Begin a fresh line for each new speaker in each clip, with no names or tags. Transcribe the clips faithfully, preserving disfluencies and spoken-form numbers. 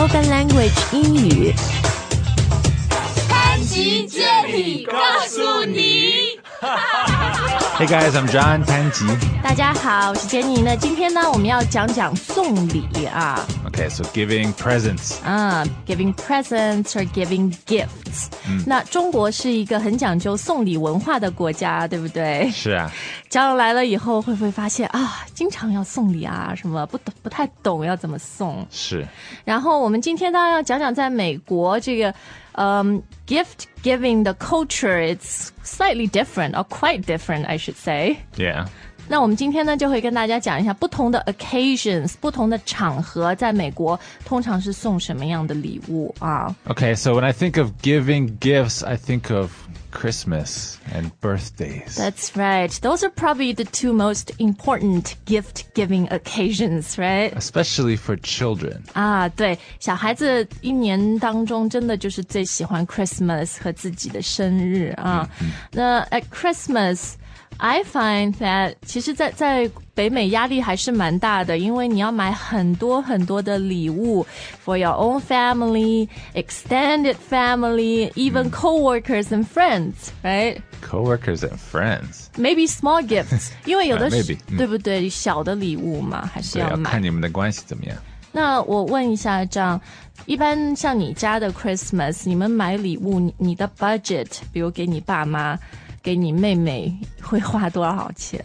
Open Language 英语。
潘吉接力告诉你。
Hey guys, I'm John 潘吉。
大家好，我是 Jenny。那今天呢，我们要讲讲送礼啊。
Okay, so giving presents.
啊 ，giving presents or giving gifts、嗯。那中国是一个很讲究送礼文化的国家，对不对？
是啊。
将来了以后，会不会发现啊，经常要送礼啊，什么不懂不太懂要怎么送？
是。
然后我们今天当然要讲讲在美国这个。Um, gift giving, the culture, it's slightly different, or quite different, I should say.
Yeah.
那我们今天呢，就会跟大家讲一下不同的 occasions, 不同的场合，在美国通常是送什么样的礼物啊
Okay, so when I think of giving gifts, I think of Christmas and birthdays.
That's right. Those are probably the two most important gift-giving occasions, right?
Especially for children.
啊，对，小孩子一年当中真的就是最喜欢 Christmas 和自己的生日啊。嗯嗯那 at Christmas...I find that 其实在在北美压力还是蛮大的，因为你要买很多很多的礼物 for your own family, extended family, even co-workers and friends, right?
Co-workers and friends.
Maybe small gifts. 因为有的
Maybe,
对不对？小的礼物嘛，还是要买。
对，要看你们的关系怎么样。
那我问一下，这样一般像你家的 Christmas， 你们买礼物，你你的 budget， 比如给你爸妈。给你妹妹会花多少钱？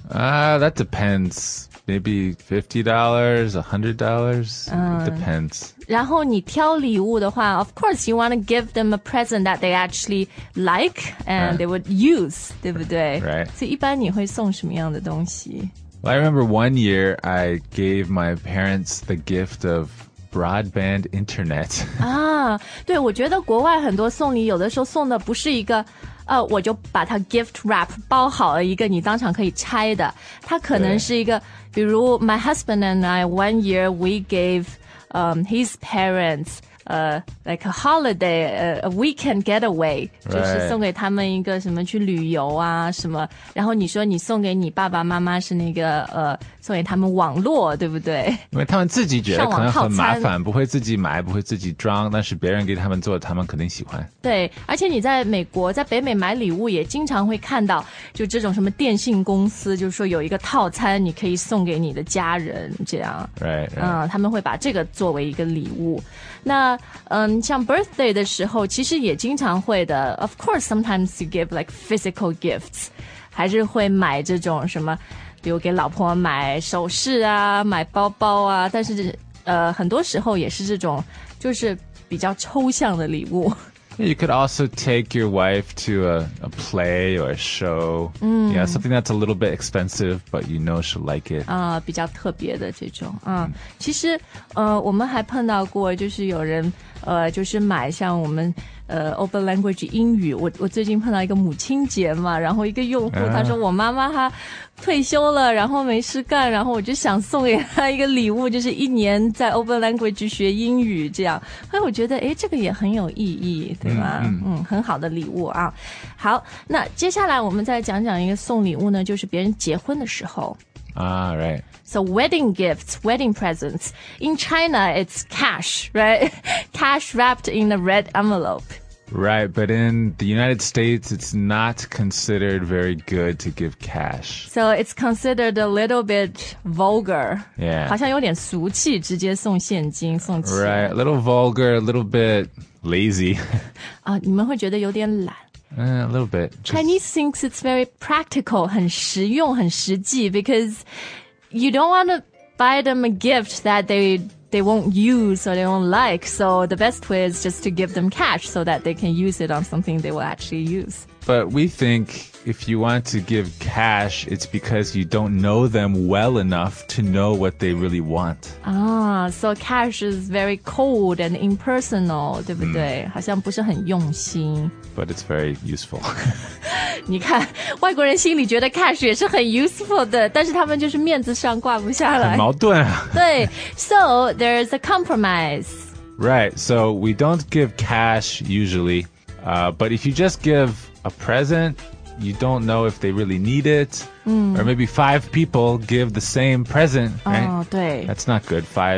Uh, that depends. Maybe fifty dollars, one hundred dollars.
Uh,
It depends.
然后你挑礼物的话 of course you want to give them a present that they actually like and、uh, they would use, 对不对？
Right.
所以一般你会送什么样的东西？
Well, I remember one year I gave my parents the gift of broadband internet.
啊，对，我觉得国外很多送礼有的时候送的不是一个呃，我就把它 gift wrap 包好了一个你当场可以拆的，它可能是一个，比如 my husband and I one year we gave um his parents uh like a holiday a, a weekend getaway， 就是送给他们一个什么去旅游啊什么，然后你说你送给你爸爸妈妈是那个呃送给他们网络，对不对？
因为他们自己觉得可能很麻烦，不会自己买，不会自己装，但是别人给他们做，他们肯定喜欢。
对，而且你在美国，在北美买礼物也经常会看到，就这种什么电信公司，就是说有一个套餐，你可以送给你的家人，这样。
Right, right.
嗯，他们会把这个作为一个礼物。那嗯，像 birthday 的时候，其实也经常会的。Of course, sometimes you give like physical gifts， 还是会买这种什么。比如给老婆买首饰啊，买包包啊，但是呃，很多时候也是这种，就是比较抽象的礼物。
You could also take your wife to a, a play or a show. Mm. Yeah, something that's a little bit expensive, but you know she'll like it.
啊，比较特别的这种啊。其实呃，我们还碰到过，就是有人呃，就是买像我们。呃 ，Open Language 英语，我我最近碰到一个母亲节嘛，然后一个用户他说我妈妈她退休了，然后没事干，然后我就想送给她一个礼物，就是一年在 Open Language 学英语这样，所以我觉得诶这个也很有意义，对吧？嗯，嗯很好的礼物啊。好，那接下来我们再讲讲一个送礼物呢，就是别人结婚的时候。
Ah, right.
So wedding gifts, wedding presents. In China, it's cash, right? Cash wrapped in a red envelope.
Right, but in the United States, it's not considered very good to give cash.
So it's considered a little bit vulgar.
Yeah.
好像有点俗气，直接送现金，送钱。
Right, a little vulgar, a little bit lazy.
啊，你们会觉得有点懒。
Uh, a little bit.
Chinese thinks it's very practical, 很实用，很实际 because you don't want to buy them a gift that they they won't use or they won't like. So the best way is just to give them cash so that they can use it on something they will actually use.
But we think if you want to give cash, it's because you don't know them well enough to know what they really want.
Ah, so cash is very cold and impersonal, 对不对？ 好像不是很用心。
But it's very useful.
你看，外国人心里觉得 cash 也是很 useful 的，但是他们就是面子上挂不下来。
很矛盾啊。
对 ，so there's a compromise.
Right, so we don't give cash usually, uh, but if you just give a present, you don't know if they really need it, mm. or maybe five people give the same present, right?
哦，对。
That's not good. Five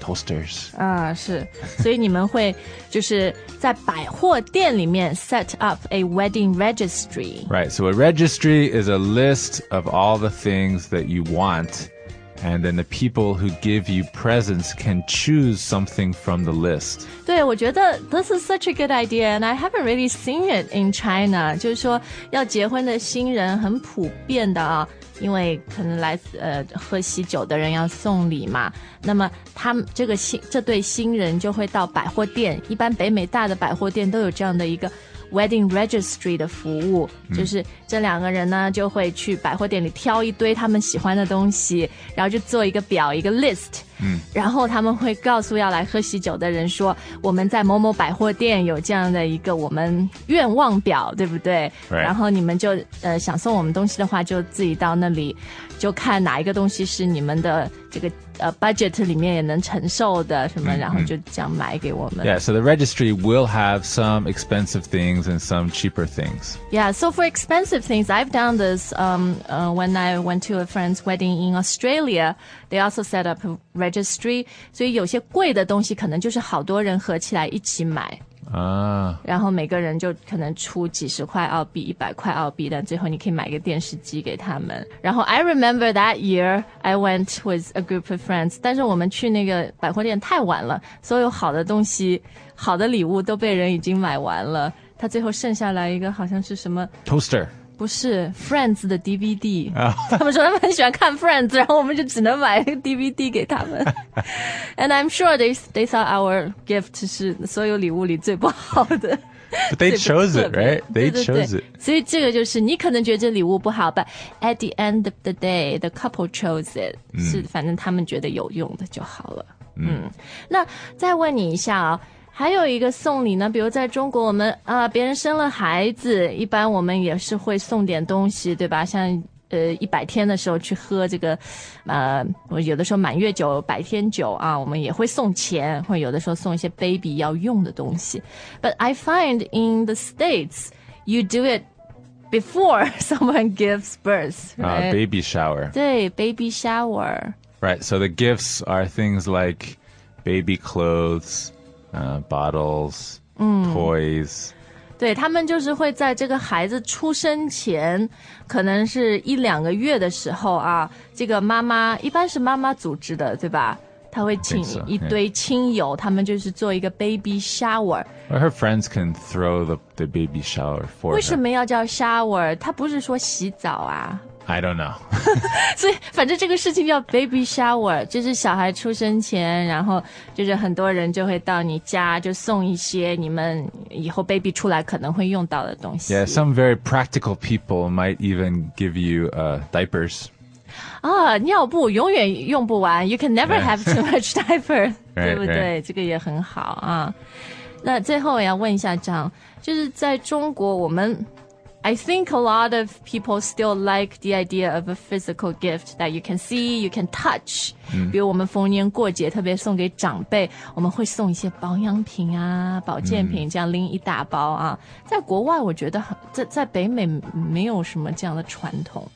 toasters.
啊，是，所以你们会就是在百货店里面 set up a wedding registry.
Right, so a registry is a list of all the things that you want, and then the people who give you presents can choose something from the list.
对，我觉得 this is such a good idea, and I haven't really seen it in China. 就是说，要结婚的新人很普遍的啊，因为可能来呃喝喜酒的人要送礼嘛，那么他们这个新这对新人就会到百货店，一般北美大的百货店都有这样的一个wedding registry 的服务，就是这两个人呢就会去百货店里挑一堆他们喜欢的东西，然后就做一个表一个 list， 嗯，然后他们会告诉要来喝喜酒的人说，我们在某某百货店有这样的一个我们愿望表，对不对？
Right.
然后你们就呃想送我们东西的话，就自己到那里就看哪一个东西是你们的这个呃 budget 里面也能承受的什么，然后就这样买给我们。
Yeah, so the registry will have some expensive things and some cheaper things.
Yeah, so for expensive things, I've done this um, uh, when I went to a friend's wedding in Australia. They also set up a registry. 所以有些贵的东西可能就是好多人合起来一起买。
Ah.
然后每个人就可能出几十块澳币、一百块澳币，但最后你可以买个电视机给他们。然后 I remember that year I went with a group of friends， 但是我们去那个百货店太晚了，所有好的东西、好的礼物都被人已经买完了。他最后剩下来一个好像是什么
Toaster.
不是 Friends 的 D V D， 他们说他们很喜欢看 Friends， 然后我们就只能买 D V D 给他们。And I'm sure they they thought our gift 是所有礼物里最不好的。
But they chose it, right? They
对对对
chose it.
所以这个就是你可能觉得这礼物不好 ，but at the end of the day, the couple chose it、嗯、是反正他们觉得有用的就好了。嗯，嗯那再问你一下啊。还有一个送礼呢，比如在中国我们啊，别人生了孩子，一般我们也是会送点东西，对吧？像呃一百天的时候去喝这个，呃，我有的时候满月酒、百天酒啊，我们也会送钱，或者有的时候送一些 baby 要用的东西。But I find in the States, you do it before someone gives birth, right?
Uh, baby shower.
对 ，baby shower.
Right, so the gifts are things like baby clothes.Uh, bottles,
嗯
toys.
对，他们就是会在这个孩子出生前，可能是一两个月的时候啊，这个妈妈一般是妈妈组织的，对吧？她会请一堆亲友， yeah. 他们就是做一个 baby shower.
Or her friends can throw the, the baby shower for her.
为什么要叫 shower？ 他不是说洗澡啊
？I don't know.
所以反正这个事情叫 baby shower， 就是小孩出生前，然后就是很多人就会到你家，就送一些你们以后 baby 出来可能会用到的东西。
Yeah, some very practical people might even give you uh, diapers.
啊，尿布永远用不完 ，You can never have too much diaper， 对不对？
right.
这个也很好啊。那最后我要问一下张，就是在中国我们。I think a lot of people still like the idea of a physical gift that you can see, you can touch. 嗯、比如我们逢年过节，特别送给长辈，我们会送一些保养品啊、保健品，这样拎一大包啊。嗯、在国外，我觉得在在北美没有什么这样的传统。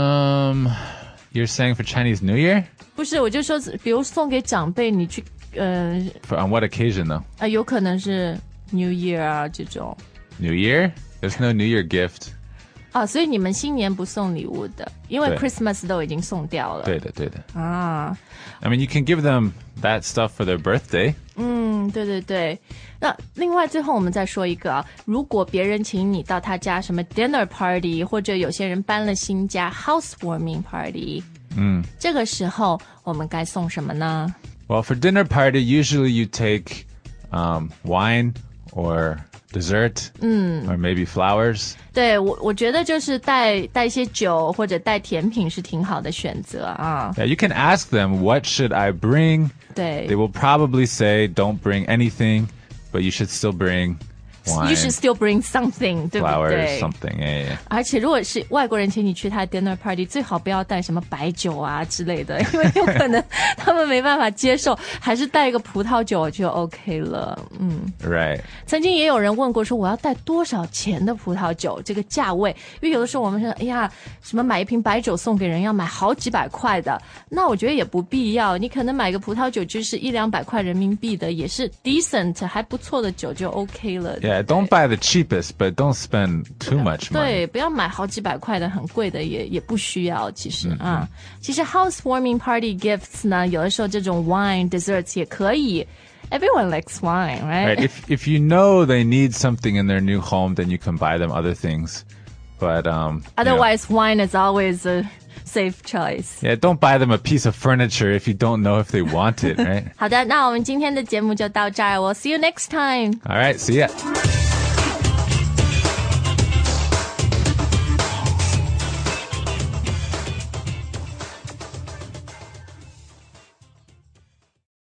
Um, you're saying for Chinese New Year?
不是，我就说，比如送给长辈，你去呃。
For, on what occasion though?
啊，有可能是 New Year 啊这种。
New Year?There's no New Year gift.
啊，所以你们新年不送礼物的，因为 Christmas 都已经送掉了。
对的，对的。
啊
I mean, you can give them that stuff for their birthday.
嗯，对对对。那另外最后我们再说一个啊，如果别人请你到他家什么 dinner party， 或者有些人搬了新家 housewarming party， 嗯，这个时候我们该送什么呢？
Well, for dinner party, usually you take um, wine or...dessert, 嗯 or maybe flowers.
对，我我觉得就是带带一些酒或者带甜品是挺好的选择啊。
Yeah, you can ask them, what should I bring?
对
They will probably say, don't bring anything, but you should still bring wine,
you should still bring something, 对不
flowers,
对
something. Yeah, yeah.
而且如果是外国人请你去他的 dinner party， 最好不要带什么白酒啊之类的，因为有可能他们没办法接受，还是带一个葡萄酒就 OK 了。嗯
Right.
曾经也有人问过说我要带多少钱的葡萄酒，这个价位，因为有的时候我们说哎呀什么买一瓶白酒送给人要买好几百块的，那我觉得也不必要，你可能买个葡萄酒就是一两百块人民币的，也是 decent 还不错的酒就 OK 了。
Yeah, don't buy the cheapest, but don't spend too much money.
对，不要买好几百块的很贵的也也不需要其实、嗯、啊。其实 housewarming party gifts 呢，有的时候这种 wine desserts 也可以。Everyone likes wine, right?
Right. If if you know they need something in their new home, then you can buy them other things. But um
otherwise, you know, wine is always a safe choice.
Yeah, don't buy them a piece of furniture if you don't know if they want it, right?
好的，那我们今天的节目就到这儿。We'll see you next time.
All right, see ya.